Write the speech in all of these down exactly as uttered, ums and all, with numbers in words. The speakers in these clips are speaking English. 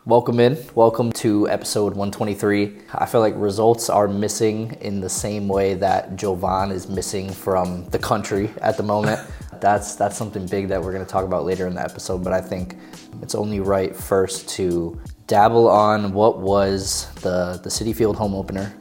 Welcome in. Welcome to episode one twenty-three. I feel like results are missing in the same way that Jovan is missing from the country at the moment. That's that's something big that we're going to talk about later in the episode, but I think it's only right first to dabble on what was the, the Citi Field home opener.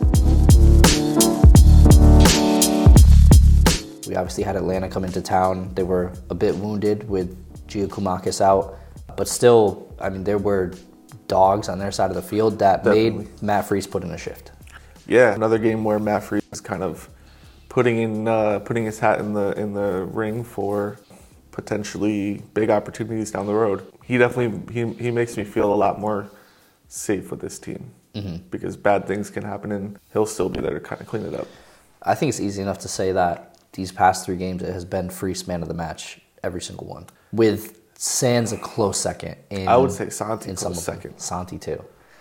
We obviously had Atlanta come into town. They were a bit wounded with Giakoumakis out, but still, I mean, there were dogs on their side of the field that Definitely. made Matt Freese put in a shift. Yeah, another game where Matt Freese is kind of putting in uh, putting his hat in the in the ring for potentially big opportunities down the road. He definitely he he makes me feel a lot more safe with this team mm-hmm. because bad things can happen and he'll still be there to kind of clean it up. I think it's easy enough to say that these past three games it has been Freese man of the match every single one, with Sans a close second. In, I would say Santi in close second. Santi too.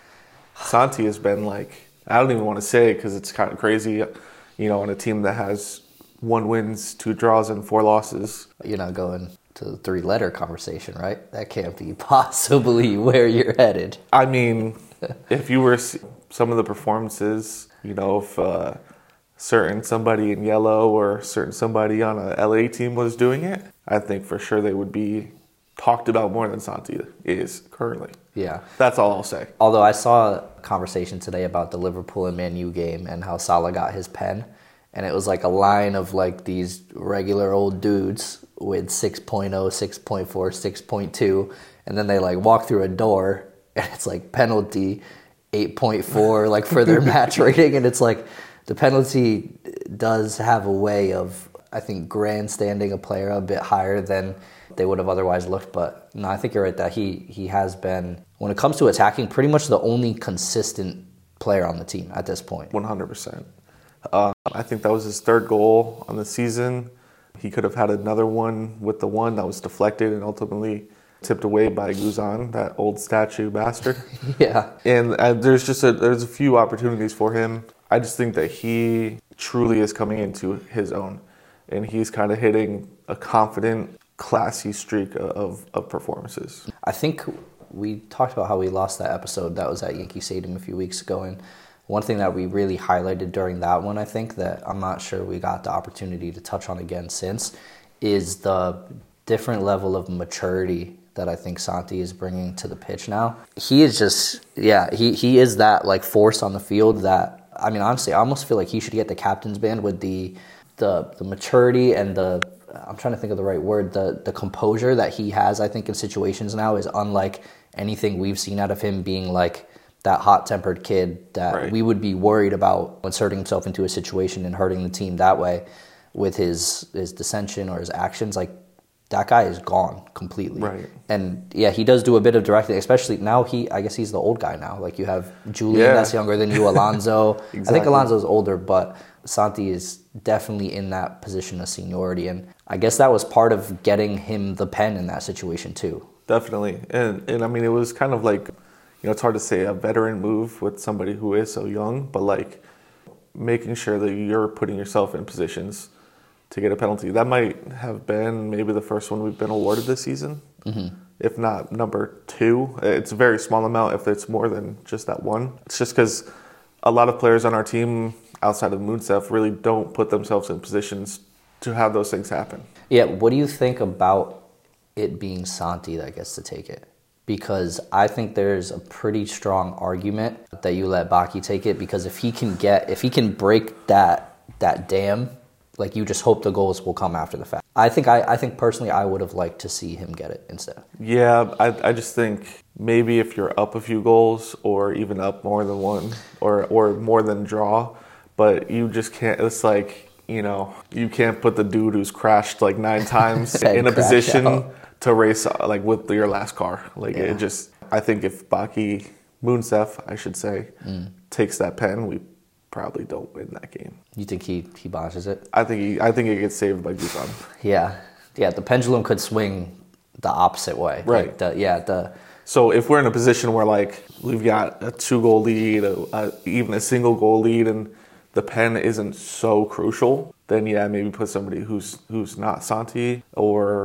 Santi has been like, I don't even want to say it because it's kind of crazy, you know, on a team that has one wins, two draws, and four losses. You're not going to the three-letter conversation, right? That can't be possibly where you're headed. I mean, if you were some of the performances, you know, if uh, certain somebody in yellow or certain somebody on a L A team was doing it, I think for sure they would be talked about more than Santi is currently. Yeah. That's all I'll say. Although I saw a conversation today about the Liverpool and Man U game and how Salah got his pen. And it was like a line of like these regular old dudes with six point oh, six point four, six point two. And then they like walk through a door and it's like penalty eight point four like for their match rating. And it's like the penalty does have a way of, I think, grandstanding a player a bit higher than they would have otherwise looked. But no, I think you're right that he he has been, when it comes to attacking, pretty much the only consistent player on the team at this point. one hundred percent. Uh, I think that was his third goal on the season. He could have had another one with the one that was deflected and ultimately tipped away by Guzan, that old statue bastard. Yeah. And uh, there's just a, there's a few opportunities for him. I just think that he truly is coming into his own. And he's kind of hitting a confident, classy streak of, of performances. I think we talked about how we lost that episode that was at Yankee Stadium a few weeks ago, and one thing that we really highlighted during that one, I think, that I'm not sure we got the opportunity to touch on again since, is the different level of maturity that I think Santi is bringing to the pitch now. He is just, yeah, he, he is that like force on the field that, I mean, honestly, I almost feel like he should get the captain's band with the the the maturity and the, I'm trying to think of the right word, the the composure that he has, I think, in situations now is unlike anything we've seen out of him, being like that hot-tempered kid that right. we would be worried about inserting himself into a situation and hurting the team that way with his his dissension or his actions. Like, that guy is gone completely. Right. And yeah, he does do a bit of directing, especially now he, I guess he's the old guy now. Like, you have Julian yeah. that's younger than you, Alonso. Exactly. I think Alonso's older, but Santi is definitely in that position of seniority. And I guess that was part of getting him the pen in that situation too. Definitely. And, and I mean, it was kind of like, you know, it's hard to say a veteran move with somebody who is so young, but like making sure that you're putting yourself in positions to get a penalty. That might have been maybe the first one we've been awarded this season, mm-hmm. if not number two. It's a very small amount if it's more than just that one. It's just because a lot of players on our team outside of Mounsef really don't put themselves in positions to have those things happen. Yeah, what do you think about it being Santi that gets to take it? Because I think there's a pretty strong argument that you let Baki take it, because if he can get, if he can break that that dam, like, you just hope the goals will come after the fact. I think I, I think personally I would have liked to see him get it instead. Yeah, I I just think maybe if you're up a few goals or even up more than one or or more than draw, but you just can't, it's like, you know, you can't put the dude who's crashed like nine times in a position out. to race like with your last car. Like, yeah. it just, I think if Baki, Mounsef, I should say, mm. takes that pen, we probably don't win that game. You think he he botches it? I think he I think it gets saved by Guzan. Yeah, yeah. The pendulum could swing the opposite way. Right. Like the, yeah. The. So if we're in a position where like we've got a two goal lead, a, a, even a single goal lead, and the pen isn't so crucial, then yeah, maybe put somebody who's who's not Santi, or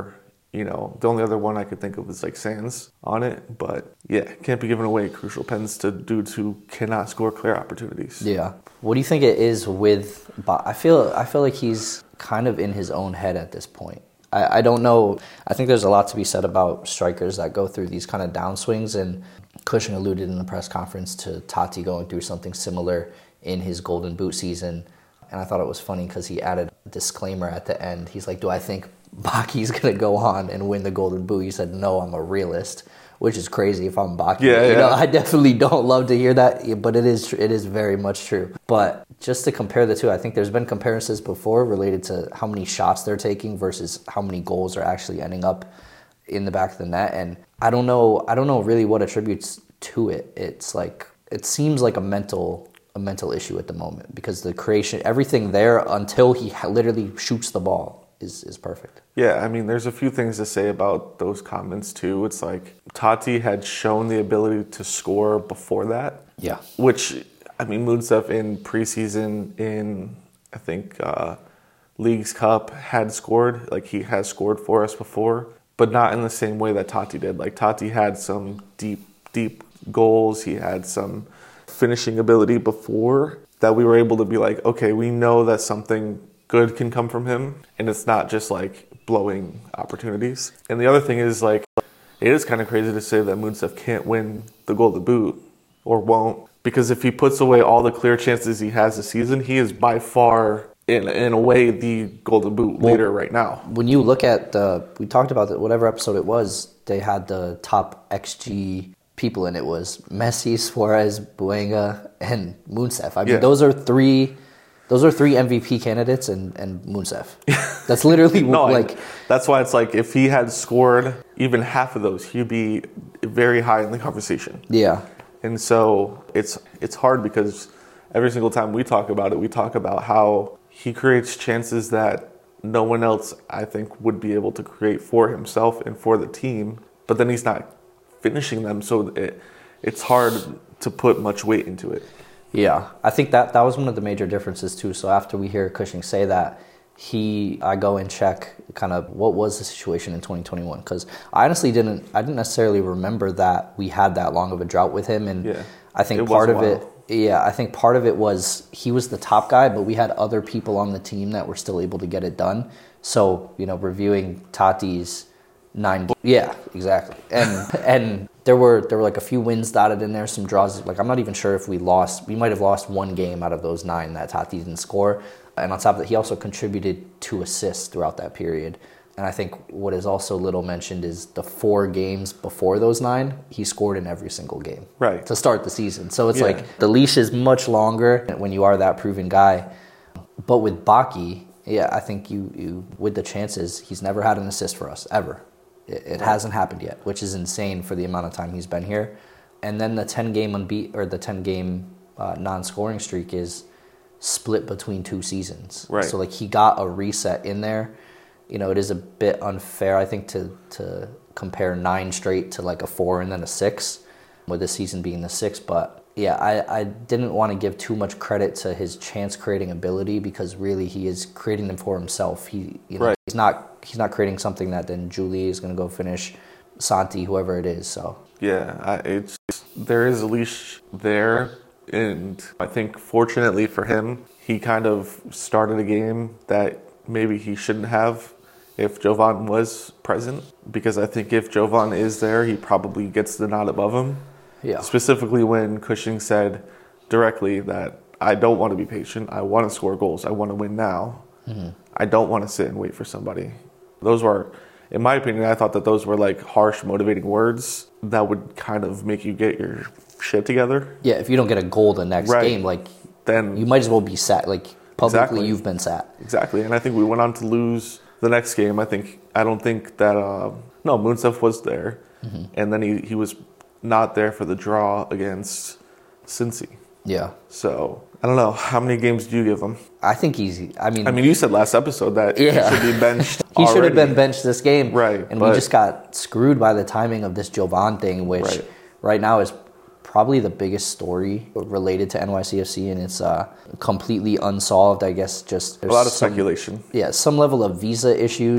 You know, the only other one I could think of is like Sands on it. But yeah, can't be giving away crucial pens to dudes who cannot score clear opportunities. Yeah. What do you think it is with Ba- I feel I feel like he's kind of in his own head at this point. I, I don't know. I think there's a lot to be said about strikers that go through these kind of downswings. And Cushing alluded in the press conference to Taty going through something similar in his Golden Boot season. And I thought it was funny because he added a disclaimer at the end. He's like, do I think Baki's going to go on and win the Golden Boot? He said, no, I'm a realist, which is crazy if I'm Baki. Yeah, you yeah. know, I definitely don't love to hear that, but it is it is very much true. But just to compare the two, I think there's been comparisons before related to how many shots they're taking versus how many goals are actually ending up in the back of the net. And I don't know, I don't know really what attributes to it. It's like, it seems like a mental a mental issue at the moment because the creation, everything there until he literally shoots the ball is, is perfect. Yeah, I mean, there's a few things to say about those comments too. It's like Taty had shown the ability to score before that. Yeah. Which, I mean, Munstef in preseason, in, I think, uh, Leagues Cup had scored. Like, he has scored for us before, but not in the same way that Taty did. Like, Taty had some deep, deep goals. He had some finishing ability before that we were able to be like, okay, we know that something good can come from him, and it's not just like blowing opportunities. And the other thing is, like, it is kind of crazy to say that Munstef can't win the Golden Boot or won't, because if he puts away all the clear chances he has this season, he is by far in in a way the Golden Boot well, leader right now. When you look at the, we talked about that, whatever episode it was, they had the top X G people in it was Messi, Suarez, Buenga, and Munstef. I mean, Yeah. those are three. Those are three M V P candidates and, and Munstef. That's literally no, like... I, that's why it's like if he had scored even half of those, he'd be very high in the conversation. Yeah. And so it's it's hard because every single time we talk about it, we talk about how he creates chances that no one else, I think, would be able to create for himself and for the team. But then he's not finishing them, so it, it's hard to put much weight into it. Yeah, I think that that was one of the major differences too. So after we hear Cushing say that, he, I go and check kind of what was the situation in twenty twenty-one, because I honestly didn't, I didn't necessarily remember that we had that long of a drought with him, and yeah, I think it part was of wild. it, yeah, I think part of it was he was the top guy, but we had other people on the team that were still able to get it done. So, you know, reviewing Taty's nine, yeah, exactly, and and. There were there were like a few wins dotted in there, some draws. Like I'm not even sure if we lost. We might have lost one game out of those nine that Taty didn't score. And on top of that, he also contributed two assists throughout that period. And I think what is also little mentioned is the four games before those nine, he scored in every single game. Right. To start the season. So it's Yeah. like the leash is much longer when you are that proven guy. But with Baki, yeah, I think you, you with the chances, he's never had an assist for us, ever. It, it hasn't happened yet, which is insane for the amount of time he's been here. And then the ten game unbeat or the ten game uh, non-scoring streak is split between two seasons. Right. So like he got a reset in there. You know, it is a bit unfair, I think, to to compare nine straight to like a four and then a six, with this season being the six. But yeah, I, I didn't want to give too much credit to his chance creating ability, because really he is creating them for himself. He, you know, right. he's not he's not creating something that then Julie is going to go finish, Santi, whoever it is. So yeah, I, it's there is a leash there, and I think fortunately for him, he kind of started a game that maybe he shouldn't have if Jovan was present, because I think if Jovan is there, he probably gets the nod above him. yeah, Specifically when Cushing said directly that I don't want to be patient, I want to score goals, I want to win now. Mm-hmm. I don't want to sit and wait for somebody. Those were, in my opinion, I thought that those were like harsh, motivating words that would kind of make you get your shit together. yeah. If you don't get a goal the next Right. game, like Then you might as well be sat. Like publicly, Exactly. you've been sat. Exactly, and I think we went on to lose the next game. I think I don't think that uh, no Munstef was there, mm-hmm. and then he, he was not there for the draw against Cincy. Yeah, So I don't know, how many games do you give him? I think he's. I mean, I mean, you said last episode that Yeah. he should be benched. he should have already. been benched this game, Right, And we but- just got screwed by the timing of this Jovan thing, which Right. right now is probably the biggest story related to N Y C F C, and it's uh, completely unsolved. I guess just A there's lot of some- speculation. Yeah, some level of visa issues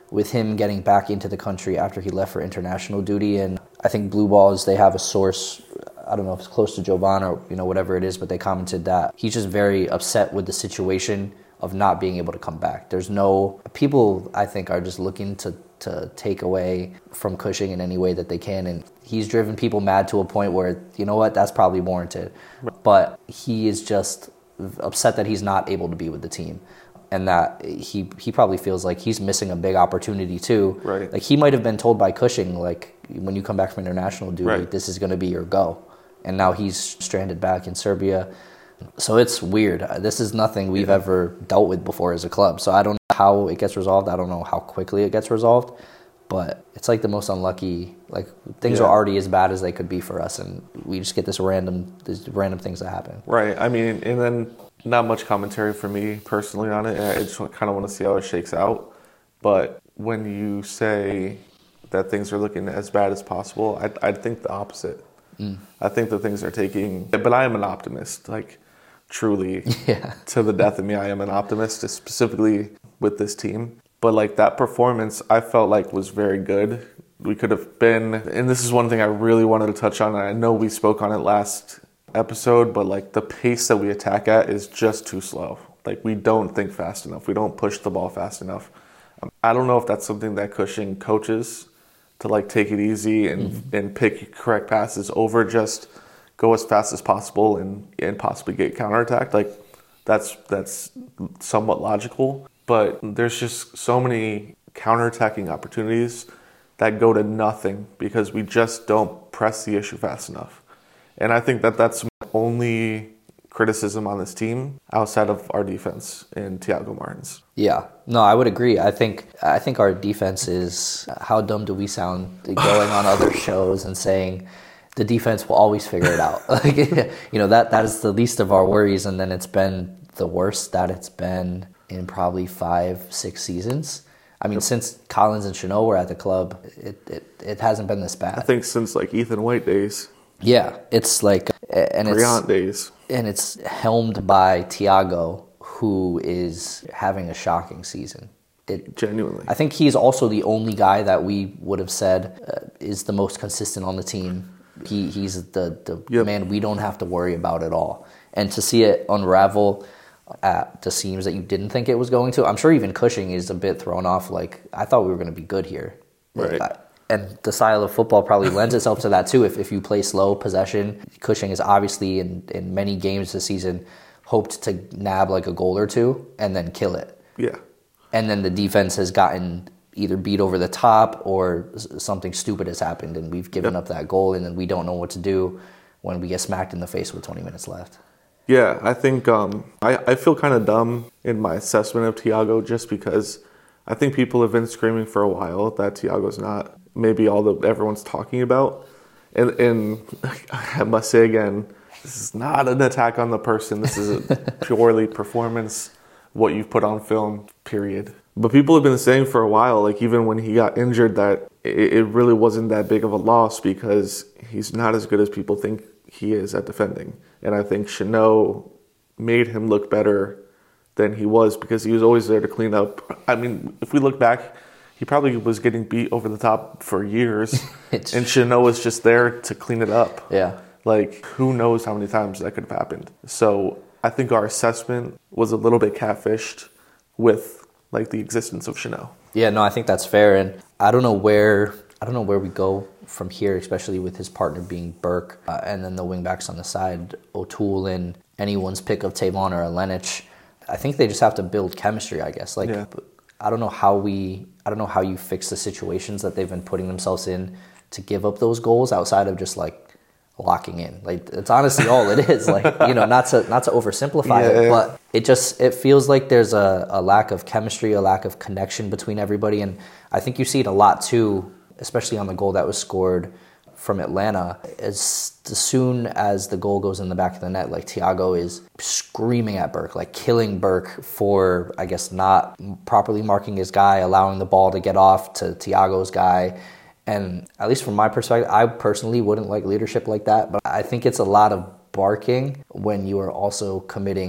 with him getting back into the country after he left for international duty. And I think Blue Balls, they have a source, I don't know if it's close to Jovan or, you know, whatever it is, but they commented that he's just very upset with the situation of not being able to come back. There's no, people I think are just looking to, to take away from Cushing in any way that they can. And he's driven people mad to a point where, you know what, that's probably warranted. But he is just upset that he's not able to be with the team. And that he he probably feels like he's missing a big opportunity too. Right. Like he might have been told by Cushing, like, when you come back from international duty, right. this is going to be your go. And now he's stranded back in Serbia. So it's weird. This is nothing we've yeah. ever dealt with before as a club. So I don't know how it gets resolved. I don't know how quickly it gets resolved. But it's like the most unlucky, like things yeah. are already as bad as they could be for us. And we just get this random, these random things that happen. Right. I mean, and then not much commentary for me personally on it. I just kind of want to see how it shakes out. But when you say that things are looking as bad as possible, I, I think the opposite. Mm. I think that things are taking, but I am an optimist, like truly yeah. to the death of me. I am an optimist, specifically with this team. But like that performance, I felt like was very good. We could have been, and this is one thing I really wanted to touch on. And I know we spoke on it last episode, but like the pace that we attack at is just too slow. Like we don't think fast enough. We don't push the ball fast enough. Um, I don't know if that's something that Cushing coaches to like take it easy and, mm-hmm. and pick correct passes over just go as fast as possible and, and possibly get counterattacked. Like that's that's somewhat logical, but there's just so many counterattacking opportunities that go to nothing because we just don't press the issue fast enough. And I think that that's my only criticism on this team outside of our defense and Thiago Martins. Yeah, no, I would agree. I think I think our defense is, how dumb do we sound going on other shows and saying the defense will always figure it out. Like, you know, that that is the least of our worries, and then it's been the worst that it's been in probably five, six seasons. I mean, since Collins and Chanot were at the club, it, it, it hasn't been this bad. I think since like Ethan White days. Yeah, it's like, and it's days. And it's helmed by Thiago, who is having a shocking season. It, Genuinely. I think he's also the only guy that we would have said uh, is the most consistent on the team. He He's the, the yep. man we don't have to worry about at all. And to see it unravel at the seams that you didn't think it was going to, I'm sure even Cushing is a bit thrown off. Like, I thought we were going to be good here. Right. I, And the style of football probably lends itself to that too. If if you play slow possession, Cushing has obviously in, in many games this season hoped to nab like a goal or two and then kill it. Yeah. And then the defense has gotten either beat over the top or something stupid has happened and we've given yep. up that goal and then we don't know what to do when we get smacked in the face with twenty minutes left. Yeah, I think um, I, I feel kind of dumb in my assessment of Thiago just because I think people have been screaming for a while that Thiago's not maybe all that everyone's talking about. And, and I must say again, this is not an attack on the person. This is a purely performance, what you've put on film, period. But people have been saying for a while, like even when he got injured, that it, it really wasn't that big of a loss because he's not as good as people think he is at defending. And I think Chanot made him look better than he was because he was always there to clean up. I mean, if we look back, he probably was getting beat over the top for years, and Chanot was just there to clean it up. Yeah. Like, who knows how many times that could have happened. So I think our assessment was a little bit catfished with, like, the existence of Chanot. Yeah, no, I think that's fair, and I don't know where I don't know where we go from here, especially with his partner being Burke, uh, and then the wingbacks on the side, O'Toole and anyone's pick of Tavon or Alenic. I think they just have to build chemistry, I guess. Like, yeah. I don't know how we... I don't know how you fix the situations that they've been putting themselves in to give up those goals outside of just like locking in. Like it's honestly all it is. Like, you know, not to not to oversimplify yeah, it, yeah. but it just it feels like there's a, a lack of chemistry, a lack of connection between everybody, and I think you see it a lot too, especially on the goal that was scored from Atlanta. As, as soon as the goal goes in the back of the net, like Thiago is screaming at Burke, like killing Burke for, I guess, not properly marking his guy, allowing the ball to get off to Thiago's guy. And at least from my perspective, I personally wouldn't like leadership like that, but I think it's a lot of barking when you are also committing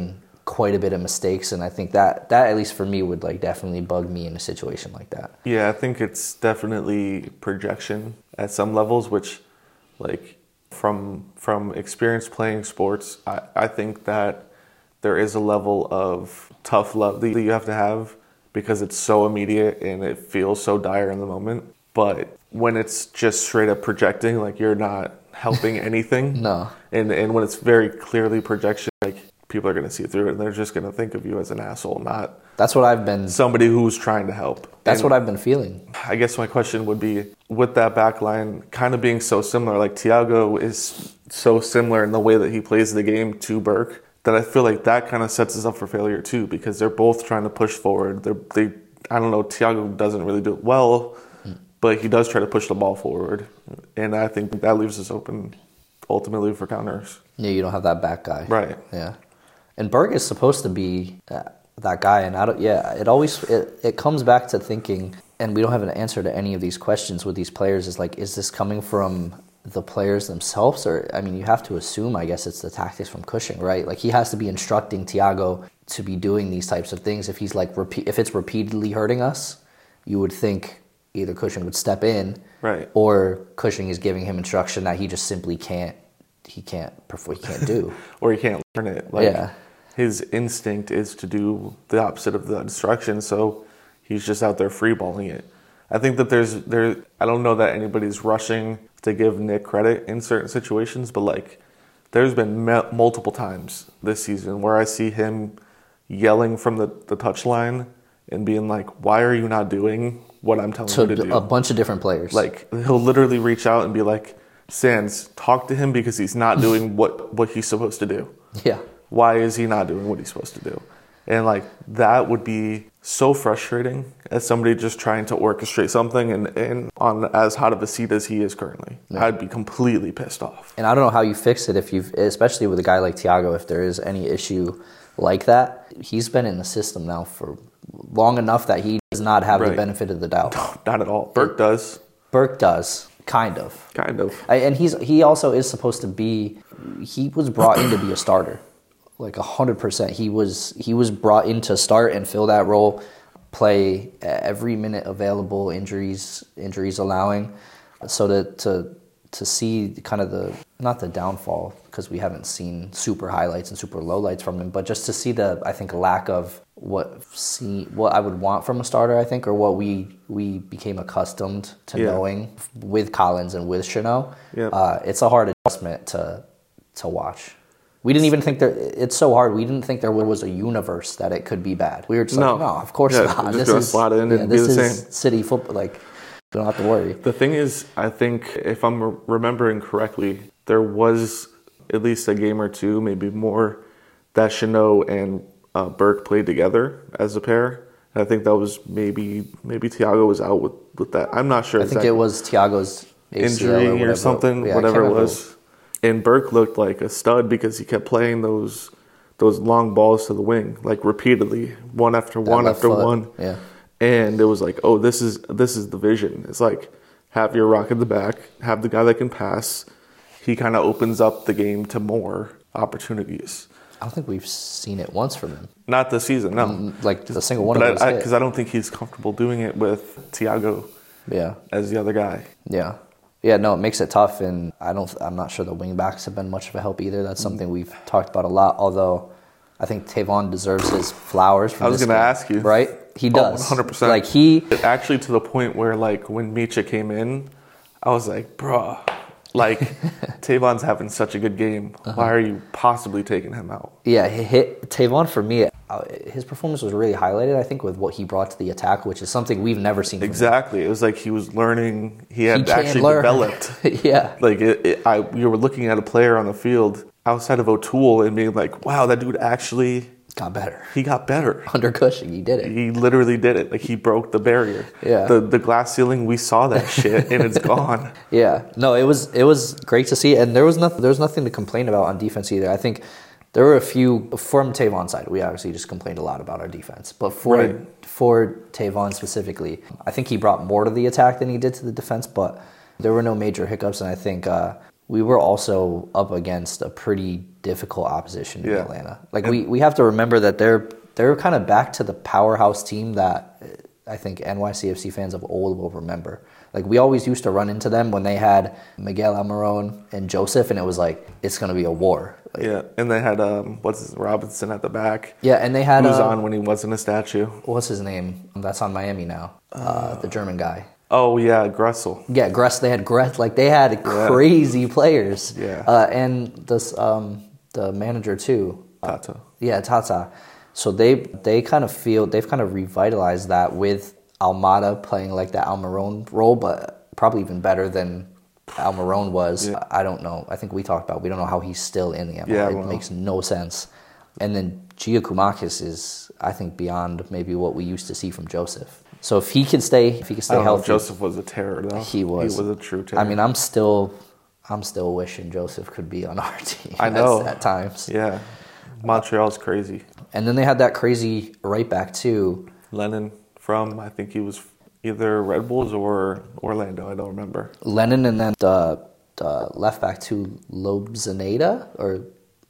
quite a bit of mistakes, and I think that that at least for me would like definitely bug me in a situation like that. Yeah, I think it's definitely projection at some levels, which like from from experience playing sports, I, I think that there is a level of tough love that you have to have because it's so immediate and it feels so dire in the moment. But when it's just straight up projecting, like you're not helping anything. No. And and when it's very clearly projection, like people are going to see through it and they're just going to think of you as an asshole, not That's what I've been somebody who's trying to help. That's and what I've been feeling. I guess my question would be, with that back line kind of being so similar, like Thiago is so similar in the way that he plays the game to Burke, that I feel like that kind of sets us up for failure too, because they're both trying to push forward. They're, they, I don't know, Thiago doesn't really do it well, mm. but he does try to push the ball forward. And I think that leaves us open ultimately for counters. Yeah, you don't have that back guy. Right. Yeah. And Berg is supposed to be that, that guy, and I don't. Yeah, it always it, it comes back to thinking, and we don't have an answer to any of these questions with these players. Is like, is this coming from the players themselves, or I mean, you have to assume, I guess, it's the tactics from Cushing, right? Like he has to be instructing Thiago to be doing these types of things. If he's like repeat, if it's repeatedly hurting us, you would think either Cushing would step in, right, or Cushing is giving him instruction that he just simply can't. He can't perform. He can't do, or he can't learn it. Like, yeah. His instinct is to do the opposite of the instruction, so he's just out there freeballing it. I think that there's there. I don't know that anybody's rushing to give Nick credit in certain situations, but like there's been me- multiple times this season where I see him yelling from the, the touchline and being like, "Why are you not doing what I'm telling to you to do?" A bunch of different players. Like he'll literally reach out and be like, "Sands, talk to him because he's not doing what, what he's supposed to do." Yeah. Why is he not doing what he's supposed to do? And like that would be so frustrating as somebody just trying to orchestrate something and, and on as hot of a seat as he is currently. Yeah. I'd be completely pissed off. And I don't know how you fix it if you've, especially with a guy like Thiago, if there is any issue like that. He's been in the system now for long enough that he does not have right. the benefit of the doubt. No, not at all. Burke does. Burke does. Kind of. Kind of. I, and he's he also is supposed to be, he was brought in to be a starter. Like one hundred percent. He was he was brought in to start and fill that role, play every minute available, injuries injuries allowing. So to to to see kind of the, not the downfall, because we haven't seen super highlights and super lowlights from him, but just to see the, I think, lack of what see what I would want from a starter, I think, or what we we became accustomed to yeah. knowing with Collins and with Chanot. Yeah. Uh, it's a hard adjustment to to watch. We didn't even think there. It's so hard. We didn't think there was a universe that it could be bad. We were just no. like, no, of course yeah, not. Just this gonna is slot in yeah, and this be the is same. City football. Like, you don't have to worry. The thing is, I think if I'm re- remembering correctly, there was at least a game or two, maybe more, that Chanot and uh, Burke played together as a pair. And I think that was maybe maybe Thiago was out with, with that. I'm not sure. I exactly. think it was Thiago's A C L injury or, whatever. or something, yeah, whatever it was. And Burke looked like a stud because he kept playing those those long balls to the wing, like repeatedly, one after that one after foot. one. Yeah. And it was like, oh, this is this is the vision. It's like have your rock in the back, have the guy that can pass. He kind of opens up the game to more opportunities. I don't think we've seen it once from him. Not this season, no. Like the single one but of those. Because I, I, I don't think he's comfortable doing it with Thiago. Yeah. As the other guy. Yeah. Yeah, no, it makes it tough, and I don't. I'm not sure the wing backs have been much of a help either. That's something we've talked about a lot. Although, I think Tavon deserves his flowers. From I was going to ask you, right? He does, oh, one hundred percent. Like he actually to the point where, like, when Micha came in, I was like, bruh, like Tavon's having such a good game. Uh-huh. Why are you possibly taking him out? Yeah, he hit Tavon for me. His performance was really highlighted, I think, with what he brought to the attack, which is something we've never seen. From exactly, him. It was like he was learning. He had he actually learn. developed. yeah, like it, it, I, you were looking at a player on the field outside of O'Toole and being like, "Wow, that dude actually got better. He got better under Cushing. He did it. He literally did it. Like he broke the barrier. Yeah, the the glass ceiling. We saw that shit, and it's gone. Yeah, no, it was it was great to see, and there was nothing there was nothing to complain about on defense either. I think. There were a few, from Tavon's side, we obviously just complained a lot about our defense. But for right. for Tavon specifically, I think he brought more to the attack than he did to the defense, but there were no major hiccups. And I think uh, we were also up against a pretty difficult opposition in Yeah. Atlanta. Like And- we, we have to remember that they're they're kind of back to the powerhouse team that I think N Y C F C fans of old will remember. Like we always used to run into them when they had Miguel Almiron and Joseph, and it was like it's going to be a war. Like, Yeah, and they had um, what's his, Robinson at the back. yeah, and they had Who was uh, on when he wasn't a statue? what's his name? That's on Miami now. Uh, the German guy. Oh yeah, Gressel. Yeah, Gress. They had Gress. Like they had crazy players. Yeah. Uh, and this um, the manager too. Tata. Yeah, Tata. So they they kind of feel they've kind of revitalized that with Almada playing like the Almiron role, but probably even better than Almiron was. Yeah. I don't know. I think we talked about we don't know how he's still in the M L. Yeah, it well. makes no sense. And then Giacomakis is I think beyond maybe what we used to see from Joseph. So if he can stay, if he can I stay don't know, healthy, Joseph was a terror though. he was. He was a true terror. I mean, I'm still, I'm still wishing Joseph could be on our team. I know. at, at times. Yeah, Montreal's crazy. And then they had that crazy right back too. Lennon from I think he was either Red Bulls or Orlando. I don't remember. Lennon, and then the, the left back to Lobzaneda, or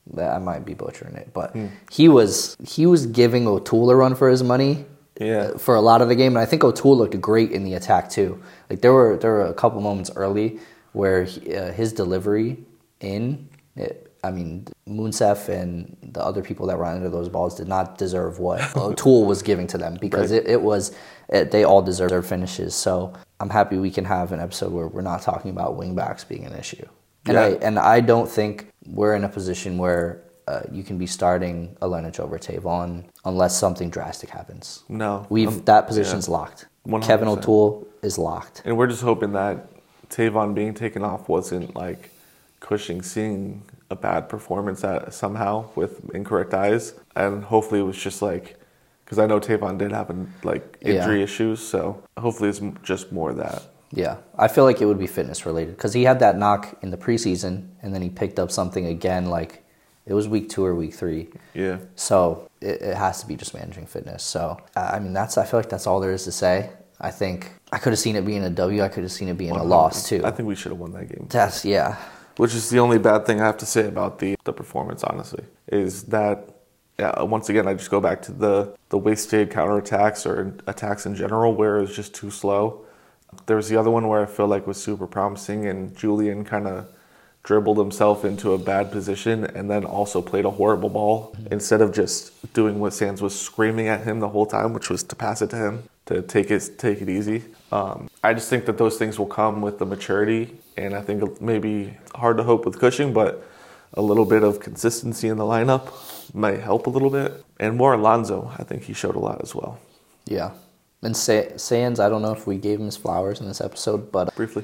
I might be butchering it, but Hmm. he was he was giving O'Toole a run for his money. Yeah. uh, For a lot of the game, and I think O'Toole looked great in the attack too. Like there were there were a couple moments early where he, uh, his delivery in, it, I mean, Munsef and the other people that ran into those balls did not deserve what O'Toole was giving to them, because Right. it, it was it, they all deserve their finishes. So I'm happy we can have an episode where we're not talking about wingbacks being an issue. And Yeah. I and I don't think we're in a position where uh, you can be starting Alenich over Tavon unless something drastic happens. No, We've um, that position's yeah. locked. one hundred Kevin percent. O'Toole is locked. And we're just hoping that Tavon being taken off wasn't like Cushing seeing a bad performance at, somehow with incorrect eyes, and hopefully it was just like, because I know Tavon did have an, like injury Yeah. issues, so hopefully it's m- just more of that. Yeah, I feel like it would be fitness related because he had that knock in the preseason, and then he picked up something again. Like it was week two or week three. Yeah, So it, it has to be just managing fitness. So I I mean, that's I feel like that's all there is to say. I think I could have seen it being a W. I could have seen it being a loss too. I think we should have won that game. That's yeah, Which is the only bad thing I have to say about the, the performance, honestly, is that, yeah, once again, I just go back to the, the wasted counterattacks or attacks in general where it was just too slow. There was the other one where I feel like was super promising, and Julian kind of dribbled himself into a bad position and then also played a horrible ball instead of just doing what Sands was screaming at him the whole time, which was to pass it to him, to take it, take it easy. Um, I just think that those things will come with the maturity, and I think it may be hard to hope with Cushing, but a little bit of consistency in the lineup might help a little bit. And more Alonso, I think he showed a lot as well. yeah. And Sa- Sands, I don't know if we gave him his flowers in this episode, but Briefly.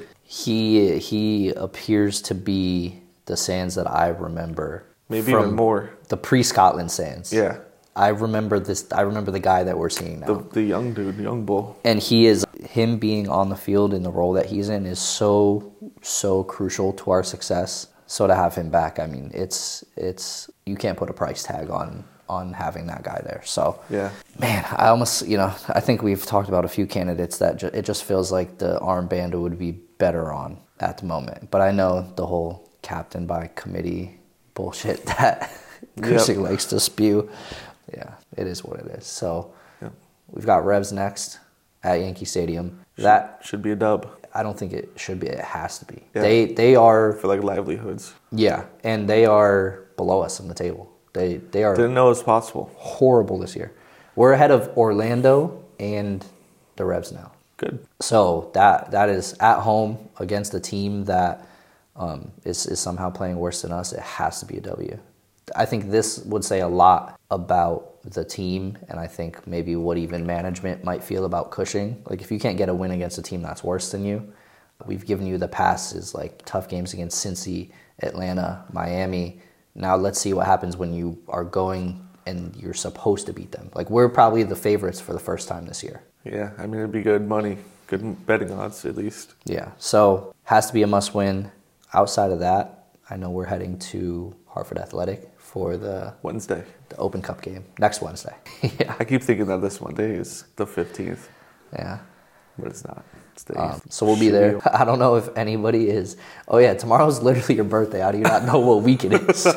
he he appears to be the Sands that I remember. Maybe from even more. the pre-Scotland Sands. Yeah. I remember this. I remember the guy that we're seeing now. The, the young dude, young bull. And he is him being on the field in the role that he's in is so so crucial to our success. So to have him back, I mean, it's it's you can't put a price tag on on having that guy there. So Yeah. man, I almost you know I think we've talked about a few candidates that ju- it just feels like the armband would be better on at the moment. But I know the whole captain by committee bullshit that Cushing likes to spew. Yeah, it is what it is. So Yeah. we've got Revs next at Yankee Stadium. That Should be a dub. I don't think it should be. It has to be. Yeah. They they are For like livelihoods. yeah, and they are below us on the table. They they are Didn't know it was possible. horrible this year. We're ahead of Orlando and the Revs now. Good. So that that is at home against a team that um, is is somehow playing worse than us. It has to be a W. I think this would say a lot about the team, and I think maybe what even management might feel about Cushing. Like if you can't get a win against a team that's worse than you, we've given you the passes like tough games against Cincy, Atlanta, Miami. Now let's see what happens when you are going and you're supposed to beat them. Like we're probably the favorites for the first time this year. Yeah, I mean, it'd be good money. Good betting odds, at least. Yeah, so has to be a must-win. Outside of that, I know we're heading to Hartford Athletic for the, Wednesday. the Open Cup game next Wednesday. yeah, I keep thinking that this Monday is the fifteenth. yeah. but it's not. It's the Um, so we'll be there. I don't know if anybody is. Oh yeah, tomorrow's literally your birthday. How do you not know what week it is?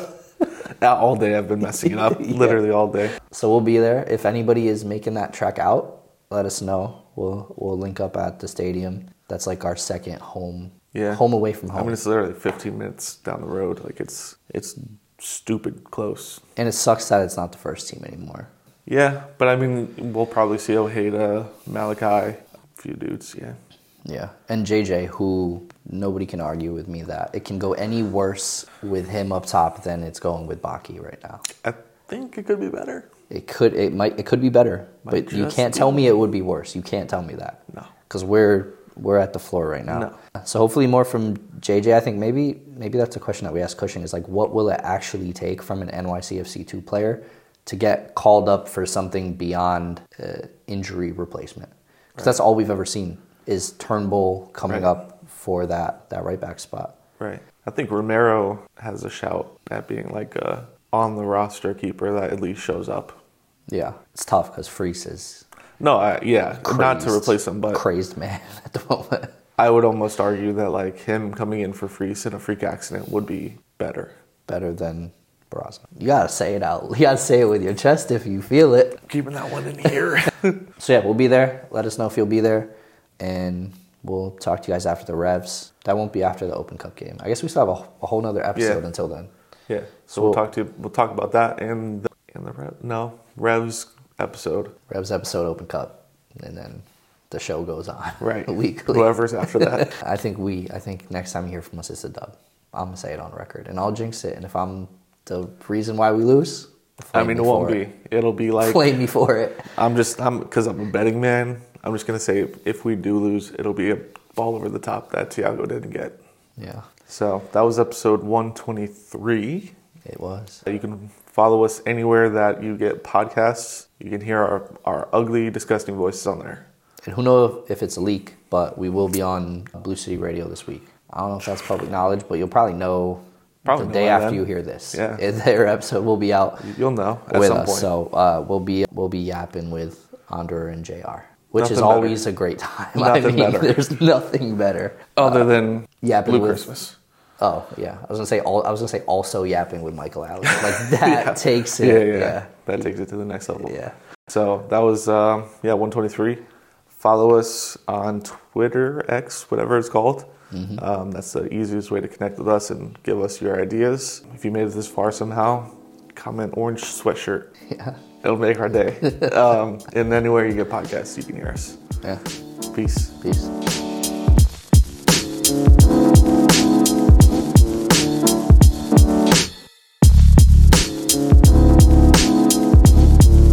All day I've been messing it up. yeah. Literally all day. So we'll be there. If anybody is making that trek out, let us know. We'll we'll link up at the stadium. That's like our second home. Yeah. Home away from home. I mean, it's literally fifteen minutes down the road. Like it's it's stupid close. And it sucks that it's not the first team anymore. Yeah, but I mean, we'll probably see Ojeda, Malachi, a few dudes. Yeah. Yeah, and J J, who nobody can argue with me that it can go any worse with him up top than it's going with Baki right now. I think it could be better. It could, it might, it could be better, might but you can't tell me it would be worse. You can't tell me that. No, because we're we're at the floor right now. No. So hopefully more from J J. I think maybe maybe that's a question that we ask Cushing is like, what will it actually take from an N Y C F C two player to get called up for something beyond uh, injury replacement? Because right. that's all we've ever seen. Is Turnbull coming right. up for that, that right back spot. Right. I think Romero has a shout at being like a on the roster keeper that at least shows up. Yeah. It's tough because Freese is... No, I, yeah. Crazed, not to replace him, but... Crazed man at the moment. I would almost argue that like him coming in for Freese in a freak accident would be better. Better than Barraza. You gotta say it out. You gotta say it with your chest if you feel it. Keeping that one in here. So yeah, we'll be there. Let us know if you'll be there. And we'll talk to you guys after the Revs. That won't be after the Open Cup game. I guess we still have a, a whole nother episode yeah. until then. Yeah. So, so we'll, we'll talk to you, we'll talk about that and the, and the Rev, no Revs episode. Revs episode, Open Cup, and then the show goes on. Right. Weekly. Whoever's after that. I think we. I think next time you hear from us, it's a dub. I'm gonna say it on record, and I'll jinx it. And if I'm the reason why we lose, I mean, it won't be. It. It'll be like flame me for it. I'm just. I'm because I'm a betting man. I'm just going to say if we do lose, it'll be a ball over the top that Thiago didn't get. Yeah. So that was episode one twenty-three. It was. You can follow us anywhere that you get podcasts. You can hear our, our ugly, disgusting voices on there. And who knows if it's a leak, but we will be on Blue City Radio this week. I don't know if that's public knowledge, but you'll probably know probably the know day after then. You hear this. Yeah. Their episode will be out. You'll know at with some us. point. So uh, we'll be we'll be yapping with Andre and J R. Which nothing is always better. A great time. Nothing I mean, better. There's nothing better. Other uh, than yapping Blue with, Christmas. Oh, yeah. I was gonna say all I was gonna say also yapping with Michael Allen. Like that yeah. takes it. Yeah, yeah, yeah. That takes it to the next level. Yeah. So that was uh, yeah, one twenty-three. Follow us on Twitter, X, whatever it's called. Mm-hmm. Um, that's the easiest way to connect with us and give us your ideas. If you made it this far somehow, comment orange sweatshirt. Yeah. It'll make our day. um, and anywhere you get podcasts, you can hear us. Yeah. Peace. Peace.